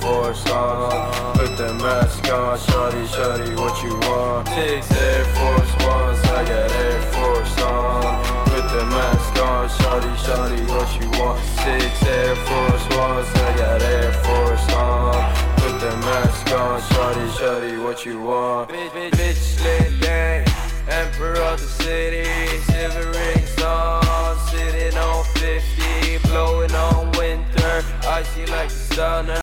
Force on. Put the mask on, shawty, shawty, what you want? 6 Air Force Ones, I got Air Force on. Put the mask on, shawty, shawty, what you want? 6 Air Force Ones, I got Air Force on. Put the mask on, shawty, shawty, what you want? Bitch, slit gang, emperor of the city, silver rings on, sitting on 50, blowing on winter, icy like the stunner.